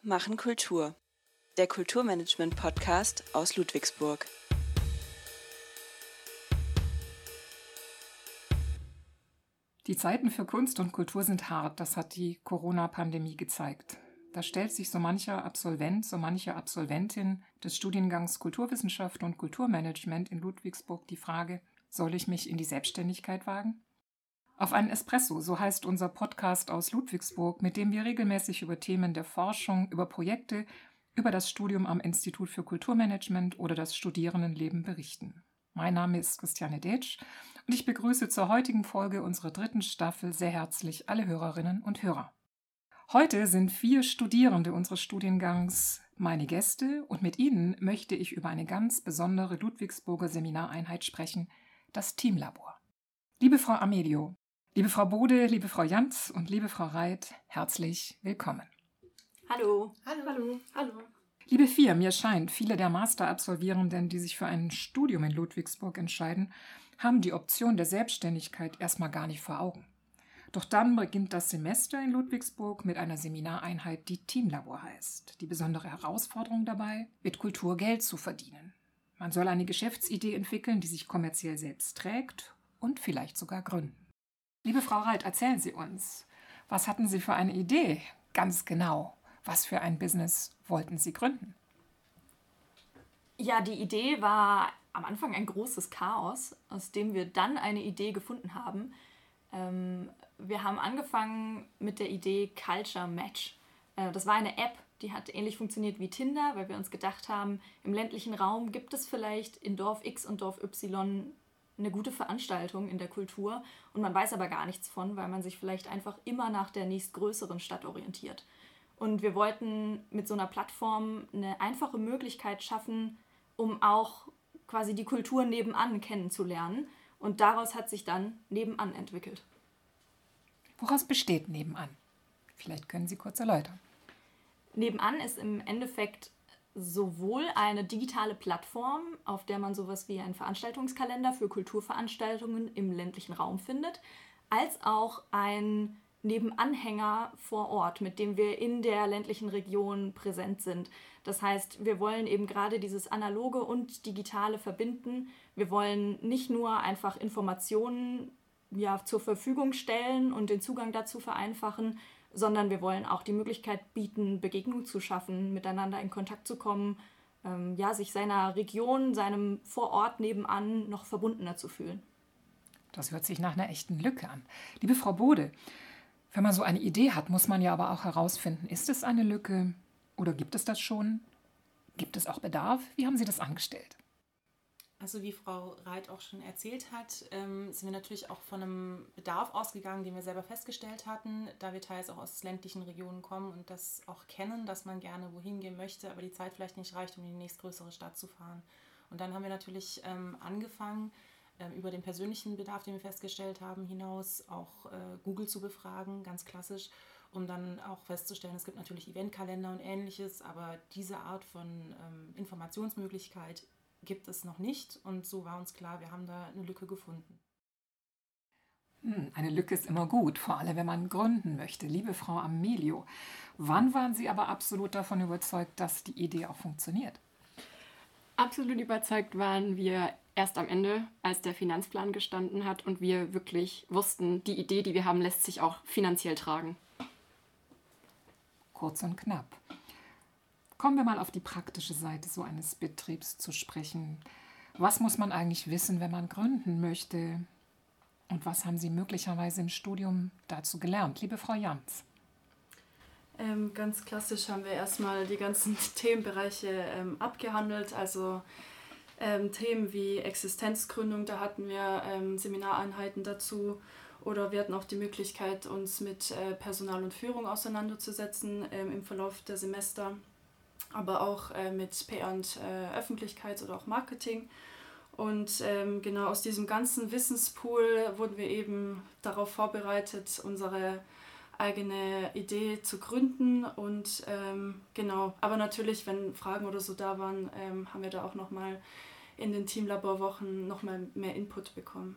machen Kultur. Der Kulturmanagement-Podcast aus Ludwigsburg. Die Zeiten für Kunst und Kultur sind hart, das hat die Corona-Pandemie gezeigt. Da stellt sich so mancher Absolvent, so manche Absolventin des Studiengangs Kulturwissenschaft und Kulturmanagement in Ludwigsburg die Frage, soll ich mich in die Selbstständigkeit wagen? Auf einen Espresso, so heißt unser Podcast aus Ludwigsburg, mit dem wir regelmäßig über Themen der Forschung, über Projekte, über das Studium am Institut für Kulturmanagement oder das Studierendenleben berichten. Mein Name ist Christiane Detsch und ich begrüße zur heutigen Folge unserer 3. Staffel sehr herzlich alle Hörerinnen und Hörer. Heute sind 4 Studierende unseres Studiengangs meine Gäste und mit ihnen möchte ich über eine ganz besondere Ludwigsburger Seminareinheit sprechen, das Teamlabor. Liebe Frau Amelio, liebe Frau Bode, liebe Frau Jantz und liebe Frau Reit, herzlich willkommen. Hallo. Hallo. Hallo. Liebe 4, mir scheint, viele der Masterabsolvierenden, die sich für ein Studium in Ludwigsburg entscheiden, haben die Option der Selbstständigkeit erstmal gar nicht vor Augen. Doch dann beginnt das Semester in Ludwigsburg mit einer Seminareinheit, die Teamlabor heißt. Die besondere Herausforderung dabei, mit Kultur Geld zu verdienen. Man soll eine Geschäftsidee entwickeln, die sich kommerziell selbst trägt und vielleicht sogar gründen. Liebe Frau Reit, erzählen Sie uns, was hatten Sie für eine Idee? Ganz genau, was für ein Business wollten Sie gründen? Ja, die Idee war am Anfang ein großes Chaos, aus dem wir dann eine Idee gefunden haben. Wir haben angefangen mit der Idee Culture Match. Das war eine App, die hat ähnlich funktioniert wie Tinder, weil wir uns gedacht haben, im ländlichen Raum gibt es vielleicht in Dorf X und Dorf Y eine gute Veranstaltung in der Kultur und man weiß aber gar nichts von, weil man sich vielleicht einfach immer nach der nächstgrößeren Stadt orientiert. Und wir wollten mit so einer Plattform eine einfache Möglichkeit schaffen, um auch quasi die Kultur nebenan kennenzulernen. Und daraus hat sich dann Nebenan entwickelt. Woraus besteht Nebenan? Vielleicht können Sie kurz erläutern. Nebenan ist im Endeffekt sowohl eine digitale Plattform, auf der man sowas wie einen Veranstaltungskalender für Kulturveranstaltungen im ländlichen Raum findet, als auch ein Nebenanhänger vor Ort, mit dem wir in der ländlichen Region präsent sind. Das heißt, wir wollen eben gerade dieses Analoge und Digitale verbinden. Wir wollen nicht nur einfach Informationen zur Verfügung stellen und den Zugang dazu vereinfachen, sondern wir wollen auch die Möglichkeit bieten, Begegnung zu schaffen, miteinander in Kontakt zu kommen, sich seiner Region, seinem Vorort nebenan noch verbundener zu fühlen. Das hört sich nach einer echten Lücke an. Liebe Frau Bode, wenn man so eine Idee hat, muss man ja aber auch herausfinden, ist es eine Lücke oder gibt es das schon? Gibt es auch Bedarf? Wie haben Sie das angestellt? Also wie Frau Reit auch schon erzählt hat, sind wir natürlich auch von einem Bedarf ausgegangen, den wir selber festgestellt hatten, da wir teils auch aus ländlichen Regionen kommen und das auch kennen, dass man gerne wohin gehen möchte, aber die Zeit vielleicht nicht reicht, um in die nächstgrößere Stadt zu fahren. Und dann haben wir natürlich angefangen, über den persönlichen Bedarf, den wir festgestellt haben, hinaus auch Google zu befragen, ganz klassisch, um dann auch festzustellen, es gibt natürlich Eventkalender und Ähnliches, aber diese Art von Informationsmöglichkeit gibt es noch nicht und so war uns klar, wir haben da eine Lücke gefunden. Eine Lücke ist immer gut, vor allem wenn man gründen möchte. Liebe Frau Amelio, wann waren Sie aber absolut davon überzeugt, dass die Idee auch funktioniert? Absolut überzeugt waren wir erst am Ende, als der Finanzplan gestanden hat und wir wirklich wussten, die Idee, die wir haben, lässt sich auch finanziell tragen. Kurz und knapp. Kommen wir mal auf die praktische Seite so eines Betriebs zu sprechen. Was muss man eigentlich wissen, wenn man gründen möchte? Und was haben Sie möglicherweise im Studium dazu gelernt? Liebe Frau Jantz. Ganz klassisch haben wir erstmal die ganzen Themenbereiche abgehandelt, also Themen wie Existenzgründung, da hatten wir Seminareinheiten dazu oder wir hatten auch die Möglichkeit, uns mit Personal und Führung auseinanderzusetzen im Verlauf der Semester, aber auch mit PR und Öffentlichkeits- oder auch Marketing. Und genau aus diesem ganzen Wissenspool wurden wir eben darauf vorbereitet, unsere eigene Idee zu gründen und genau, aber natürlich, wenn Fragen oder so da waren, haben wir da auch nochmal in den Teamlaborwochen nochmal mehr Input bekommen.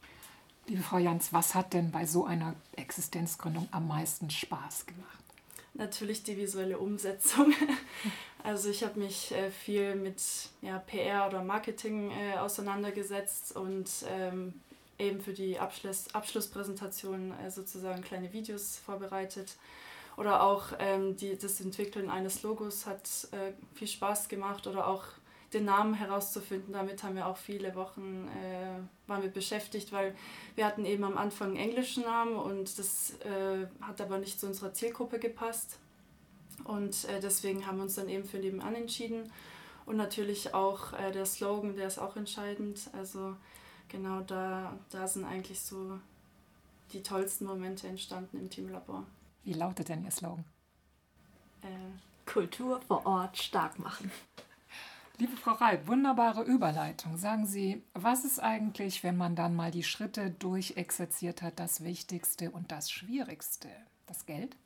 Liebe Frau Jantz, was hat denn bei so einer Existenzgründung am meisten Spaß gemacht? Natürlich die visuelle Umsetzung. Also ich habe mich viel mit PR oder Marketing auseinandergesetzt und eben für die Abschlusspräsentation sozusagen kleine Videos vorbereitet. Oder auch das Entwickeln eines Logos hat viel Spaß gemacht oder auch den Namen herauszufinden. Damit haben wir auch viele Wochen waren wir beschäftigt, weil wir hatten eben am Anfang einen englischen Namen und das hat aber nicht zu unserer Zielgruppe gepasst. Und deswegen haben wir uns dann eben für Nebenan entschieden. Und natürlich auch der Slogan, der ist auch entscheidend. Also genau da sind eigentlich so die tollsten Momente entstanden im Teamlabor. Wie lautet denn Ihr Slogan? Kultur vor Ort stark machen. Liebe Frau Reib, wunderbare Überleitung. Sagen Sie, was ist eigentlich, wenn man dann mal die Schritte durchexerziert hat, das Wichtigste und das Schwierigste? Das Geld?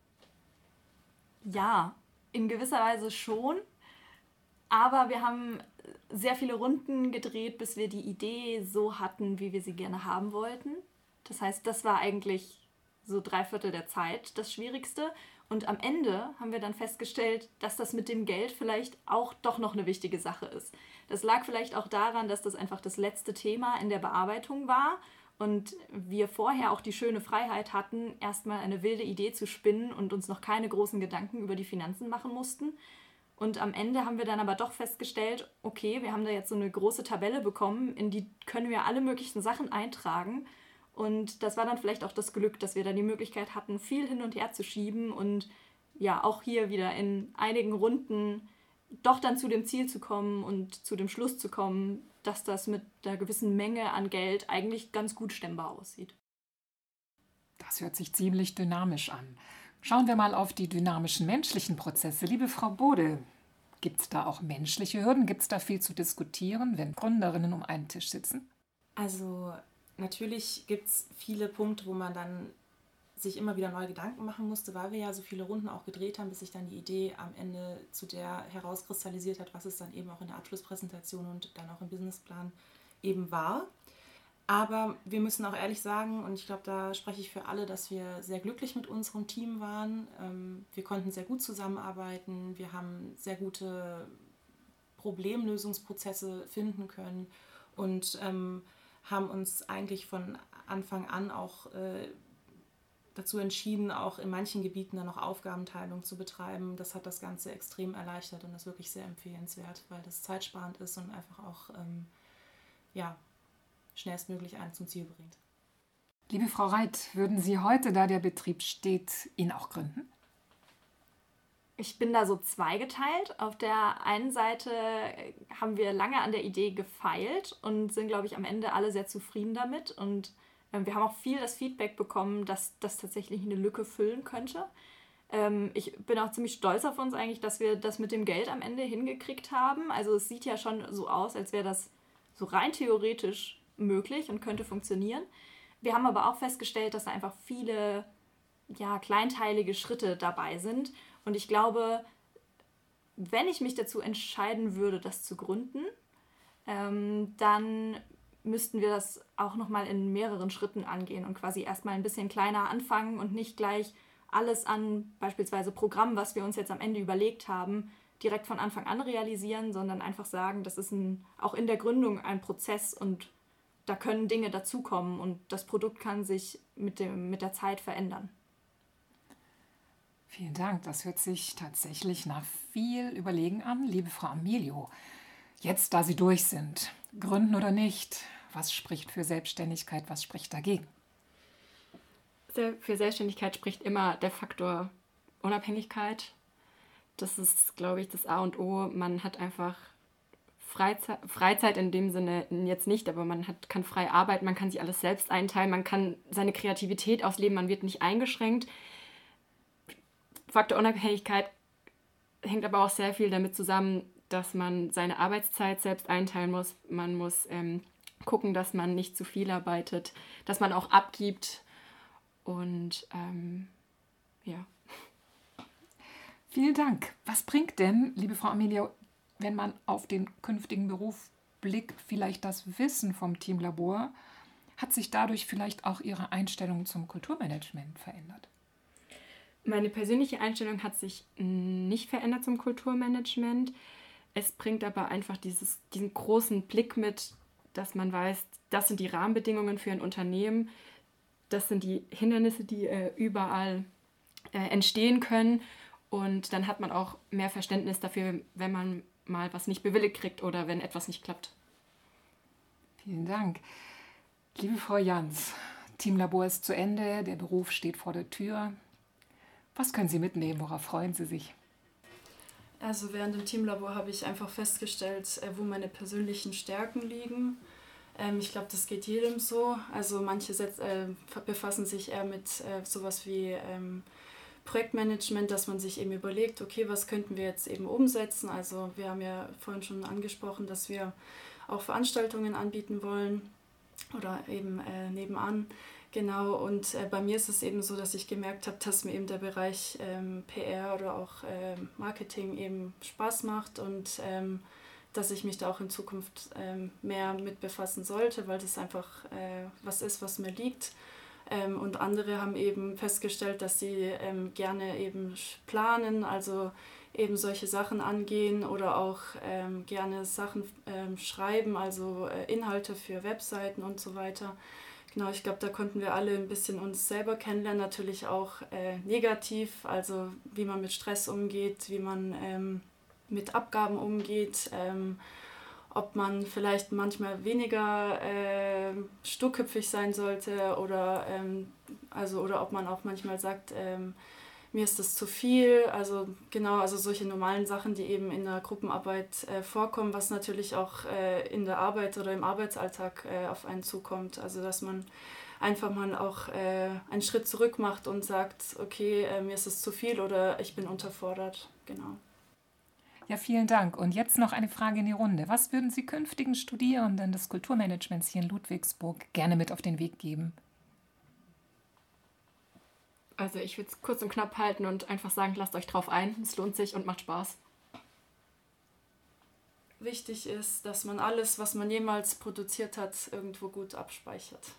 Ja, in gewisser Weise schon. Aber wir haben sehr viele Runden gedreht, bis wir die Idee so hatten, wie wir sie gerne haben wollten. Das heißt, das war eigentlich so 3/4 der Zeit das Schwierigste. Und am Ende haben wir dann festgestellt, dass das mit dem Geld vielleicht auch doch noch eine wichtige Sache ist. Das lag vielleicht auch daran, dass das einfach das letzte Thema in der Bearbeitung war und wir vorher auch die schöne Freiheit hatten, erstmal eine wilde Idee zu spinnen und uns noch keine großen Gedanken über die Finanzen machen mussten. Und am Ende haben wir dann aber doch festgestellt, okay, wir haben da jetzt so eine große Tabelle bekommen, in die können wir alle möglichen Sachen eintragen. Und das war dann vielleicht auch das Glück, dass wir dann die Möglichkeit hatten, viel hin und her zu schieben und ja, auch hier wieder in einigen Runden doch dann zu dem Ziel zu kommen und zu dem Schluss zu kommen, dass das mit einer gewissen Menge an Geld eigentlich ganz gut stemmbar aussieht. Das hört sich ziemlich dynamisch an. Schauen wir mal auf die dynamischen menschlichen Prozesse. Liebe Frau Bode, gibt es da auch menschliche Hürden? Gibt es da viel zu diskutieren, wenn Gründerinnen um einen Tisch sitzen? Also natürlich gibt es viele Punkte, wo man dann sich immer wieder neue Gedanken machen musste, weil wir ja so viele Runden auch gedreht haben, bis sich dann die Idee am Ende zu der herauskristallisiert hat, was es dann eben auch in der Abschlusspräsentation und dann auch im Businessplan eben war. Aber wir müssen auch ehrlich sagen, und ich glaube, da spreche ich für alle, dass wir sehr glücklich mit unserem Team waren. Wir konnten sehr gut zusammenarbeiten, wir haben sehr gute Problemlösungsprozesse finden können und haben uns eigentlich von Anfang an auch dazu entschieden, auch in manchen Gebieten dann noch Aufgabenteilung zu betreiben. Das hat das Ganze extrem erleichtert und ist wirklich sehr empfehlenswert, weil das zeitsparend ist und einfach auch schnellstmöglich einen zum Ziel bringt. Liebe Frau Reit, würden Sie heute, da der Betrieb steht, ihn auch gründen? Ich bin da so zweigeteilt. Auf der einen Seite haben wir lange an der Idee gefeilt und sind, glaube ich, am Ende alle sehr zufrieden damit. Und wir haben auch viel das Feedback bekommen, dass das tatsächlich eine Lücke füllen könnte. Ich bin auch ziemlich stolz auf uns eigentlich, dass wir das mit dem Geld am Ende hingekriegt haben. Also es sieht ja schon so aus, als wäre das so rein theoretisch möglich und könnte funktionieren. Wir haben aber auch festgestellt, dass da einfach viele kleinteilige Schritte dabei sind. Und ich glaube, wenn ich mich dazu entscheiden würde, das zu gründen, dann müssten wir das auch nochmal in mehreren Schritten angehen und quasi erstmal ein bisschen kleiner anfangen und nicht gleich alles an beispielsweise Programm, was wir uns jetzt am Ende überlegt haben, direkt von Anfang an realisieren, sondern einfach sagen, das ist auch in der Gründung ein Prozess und da können Dinge dazukommen und das Produkt kann sich mit der Zeit verändern. Vielen Dank, das hört sich tatsächlich nach viel Überlegen an. Liebe Frau Amelio, jetzt da Sie durch sind, gründen oder nicht, was spricht für Selbstständigkeit, was spricht dagegen? Für Selbstständigkeit spricht immer der Faktor Unabhängigkeit. Das ist, glaube ich, das A und O. Man hat einfach Freizeit in dem Sinne jetzt nicht, aber kann frei arbeiten, man kann sich alles selbst einteilen, man kann seine Kreativität ausleben, man wird nicht eingeschränkt. Faktor Unabhängigkeit hängt aber auch sehr viel damit zusammen, dass man seine Arbeitszeit selbst einteilen muss. Man muss gucken, dass man nicht zu viel arbeitet, dass man auch abgibt und ja. Vielen Dank. Was bringt denn, liebe Frau Amelio, wenn man auf den künftigen Beruf blickt, vielleicht das Wissen vom Teamlabor? Hat sich dadurch vielleicht auch Ihre Einstellung zum Kulturmanagement verändert? Meine persönliche Einstellung hat sich nicht verändert zum Kulturmanagement. Es bringt aber einfach diesen großen Blick mit, dass man weiß, das sind die Rahmenbedingungen für ein Unternehmen, das sind die Hindernisse, die überall entstehen können. Und dann hat man auch mehr Verständnis dafür, wenn man mal was nicht bewilligt kriegt oder wenn etwas nicht klappt. Vielen Dank. Liebe Frau Jans, Teamlabor ist zu Ende, der Beruf steht vor der Tür. Was können Sie mitnehmen? Worauf freuen Sie sich? Also während dem Teamlabor habe ich einfach festgestellt, wo meine persönlichen Stärken liegen. Ich glaube, das geht jedem so. Also manche befassen sich eher mit sowas wie Projektmanagement, dass man sich eben überlegt, okay, was könnten wir jetzt eben umsetzen? Also wir haben ja vorhin schon angesprochen, dass wir auch Veranstaltungen anbieten wollen oder eben nebenan. Genau, und bei mir ist es eben so, dass ich gemerkt habe, dass mir eben der Bereich PR oder auch Marketing eben Spaß macht und dass ich mich da auch in Zukunft mehr mit befassen sollte, weil das einfach was ist, was mir liegt. Und andere haben eben festgestellt, dass sie gerne eben planen, also eben solche Sachen angehen oder auch gerne Sachen schreiben, also Inhalte für Webseiten und so weiter. Genau, ich glaube, da konnten wir alle ein bisschen uns selber kennenlernen, natürlich auch negativ, also wie man mit Stress umgeht, wie man mit Abgaben umgeht, ob man vielleicht manchmal weniger sturköpfig sein sollte oder ob man auch manchmal sagt, mir ist das zu viel. Also genau, also solche normalen Sachen, die eben in der Gruppenarbeit vorkommen, was natürlich auch in der Arbeit oder im Arbeitsalltag auf einen zukommt. Also dass man einfach mal auch einen Schritt zurück macht und sagt, okay, mir ist es zu viel oder ich bin unterfordert. Genau. Ja, vielen Dank. Und jetzt noch eine Frage in die Runde. Was würden Sie künftigen Studierenden des Kulturmanagements hier in Ludwigsburg gerne mit auf den Weg geben? Also ich würde es kurz und knapp halten und einfach sagen, lasst euch drauf ein, es lohnt sich und macht Spaß. Wichtig ist, dass man alles, was man jemals produziert hat, irgendwo gut abspeichert.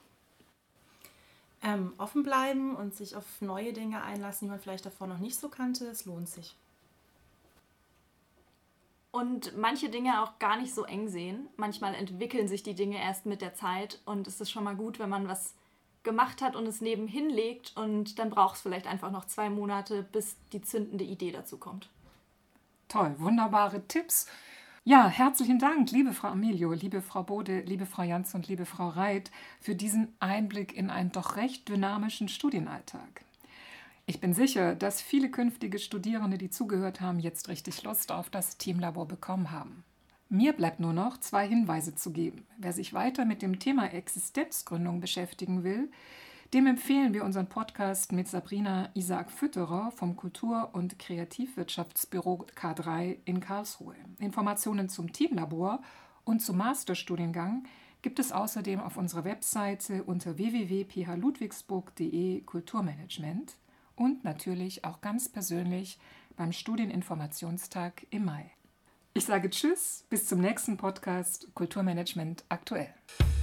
Offen bleiben und sich auf neue Dinge einlassen, die man vielleicht davor noch nicht so kannte. Es lohnt sich. Und manche Dinge auch gar nicht so eng sehen. Manchmal entwickeln sich die Dinge erst mit der Zeit und es ist schon mal gut, wenn man was gemacht hat und es nebenhin legt und dann braucht es vielleicht einfach noch 2 Monate, bis die zündende Idee dazu kommt. Toll, wunderbare Tipps. Ja, herzlichen Dank, liebe Frau Amelio, liebe Frau Bode, liebe Frau Jans und liebe Frau Reit, für diesen Einblick in einen doch recht dynamischen Studienalltag. Ich bin sicher, dass viele künftige Studierende, die zugehört haben, jetzt richtig Lust auf das Teamlabor bekommen haben. Mir bleibt nur noch 2 Hinweise zu geben. Wer sich weiter mit dem Thema Existenzgründung beschäftigen will, dem empfehlen wir unseren Podcast mit Sabrina Isaac-Fütterer vom Kultur- und Kreativwirtschaftsbüro K3 in Karlsruhe. Informationen zum Teamlabor und zum Masterstudiengang gibt es außerdem auf unserer Webseite unter www.phludwigsburg.de Kulturmanagement und natürlich auch ganz persönlich beim Studieninformationstag im Mai. Ich sage Tschüss, bis zum nächsten Podcast Kulturmanagement aktuell.